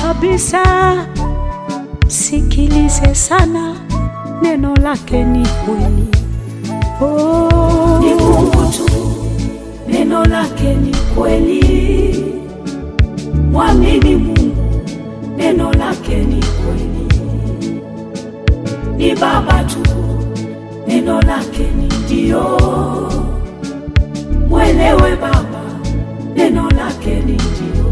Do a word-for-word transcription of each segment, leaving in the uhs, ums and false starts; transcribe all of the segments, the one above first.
kabisa, sikilize sana, neno lake ni kweli. Oh, ni Mungu tu, neno lake ni kweli. Mwamini Mungu, neno lake ni kweli. Ni Baba tu, neno lake ni ndio. Mwelewe Baba, neno lake ni ndio.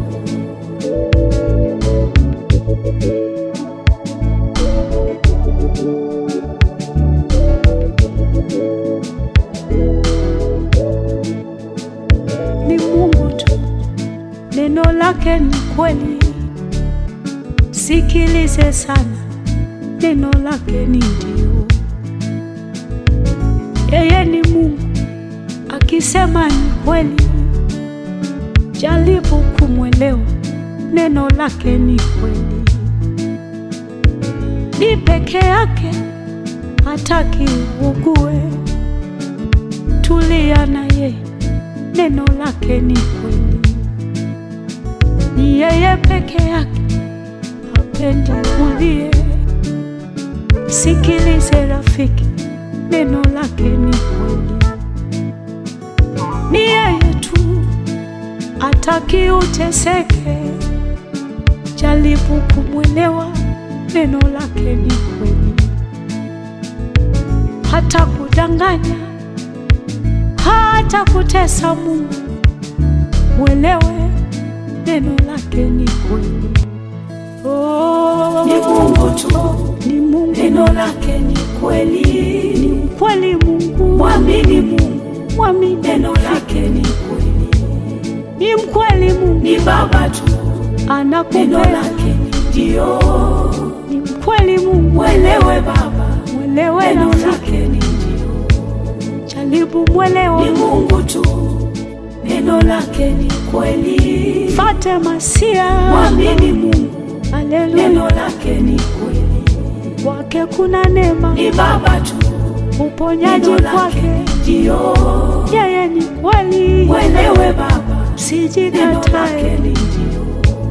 ni Mungu tu, neno lake ni kweli. Sikilize sana, neno lake ni ndio. Yeye ni Mungu, akisema ni kweli. Jaribu kumwelewa, neno lake ni kweli. Ni peke yake, hataki ugue. Tulia na yeye, neno lake ni kweli. Ni yeye peke yake, hapendi ulie. Sikilize rafiki, neno lake ni kweli. Ni yeye tu, hataki uteseke. Jaribu kumwelewa, neno lake ni kweli. Hata kudanganya, hata kutesa Mungu. Mwelewe, neno lake ni kweli. Oh, ni Mungu tu, ni Mungu, neno lake ni kweli. ni mkweli Mungu. Mwamini Mungu, Mwamini, neno lake ni kweli. ni mkweli Mungu. Ni Baba tu, neno Anakupenda, lake ni ndio. ni mkweli Mungu. Mwelewe Baba, Mwelewe neno rafiki, lake ni ndio. jaribu mwelewa. Ni Mungu tu, neno lake ni kweli. Fate masia, Mwamini Mungu, haleluya. neno lake ni kweli. Kwake kuna neema, Ni Baba tu, uponyaji neno lake kwake. ni ndio. Yeye ni kweli, Mwelewe Baba, neno lake sijikatae. ni ndio.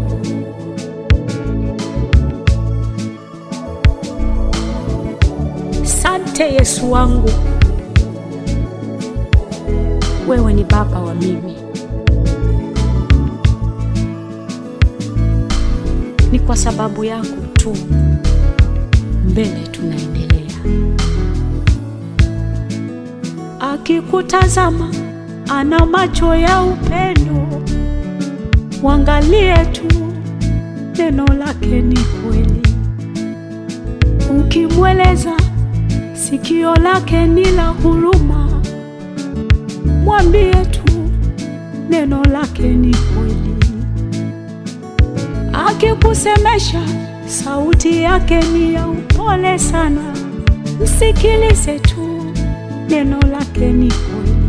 Sante Yesu wangu, wewe ni baba wa mimi. Ni kwa sababu yako tu mbele tunaendelea. Akikutazama ana macho ya upendo. Mwangalie tu, neno lake ni kweli. Ukimweleza, sikio lake ni la huruma. Mwambie tu, neno lake ni kweli. Akikusemesha, sauti yake ni ya upole sana. Msikilize tu, neno lake ni kweli.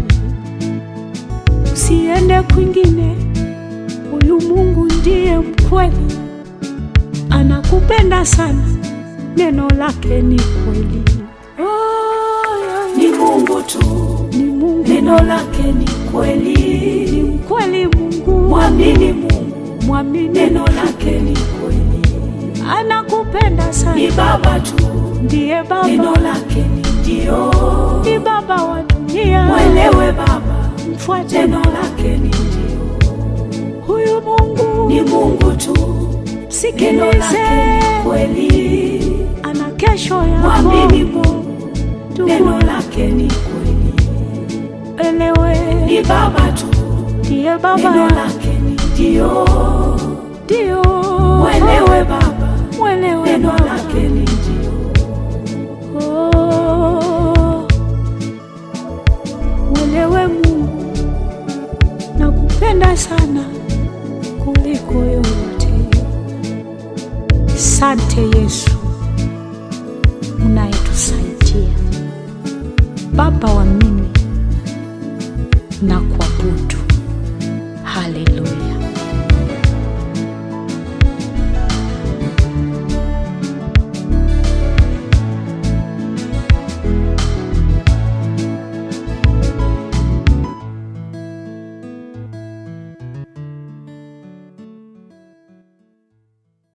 Usiende kwingine, huyu Mungu ndiye mkweli. Anakupenda sana, neno lake ni kweli. Oh, Ni Mungu tu, ni Mungu, neno lake ni kweli. ni mkweli Mungu. Mwamini Mungu, Mwamini, neno lake ni kweli. anakupenda Ni sana. Baba tu, Ndiye neno Baba, lake ni ndio. ni Baba wa dunia. Mwelewe Baba, Mfuate neno lake ni ndio. huyu Mungu. Ni Mungu tu, neno Sikilize, lake ni kweli. ana kesho Mwamini yako. Mungu, neno lake ni kweli. Elewe, Ni Baba tu, ndiye neno Baba, lake ni ndio. ndio. Mwelewe Baba, Mwelewe neno Baba. lake ni